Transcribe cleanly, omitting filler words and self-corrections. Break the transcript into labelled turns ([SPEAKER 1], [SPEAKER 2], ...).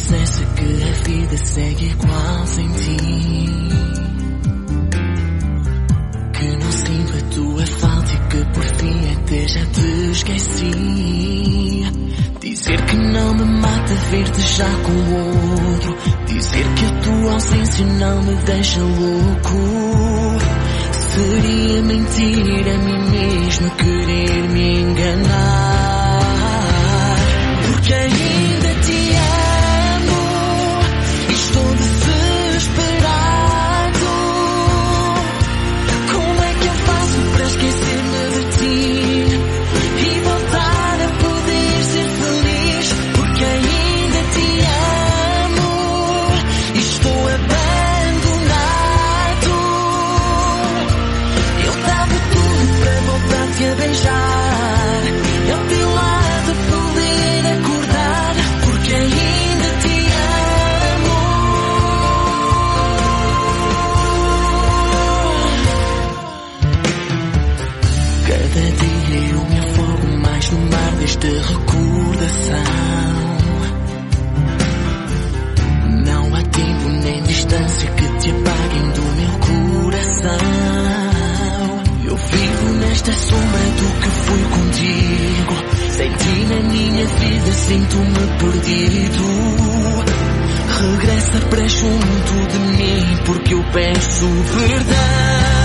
[SPEAKER 1] dissesse que a vida segue igual sem ti, que não sinto a tua falta e que por fim até já te esqueci. Dizer que não me mata ver-te já com outro, dizer que a tua ausência não me deixa louco. Seria mentir a mim mesmo, querer me enganar, porque ainda te amo e estou desesperado. Como é que eu faço para esquecer-me de ti e voltar a poder ser feliz? Porque ainda te amo e estou abandonado. Eu dava tudo para voltar-te a beijar, ao teu lado poder acordar, porque ainda te amo. Cada dia eu me afogo mais no mar desta recordação. Não há tempo nem distância que te apaguem do meu coração. Eu vivo nesta sombra do que fui contigo. Sem ti na minha vida sinto-me perdido. Regressa para junto de mim porque eu peço perdão.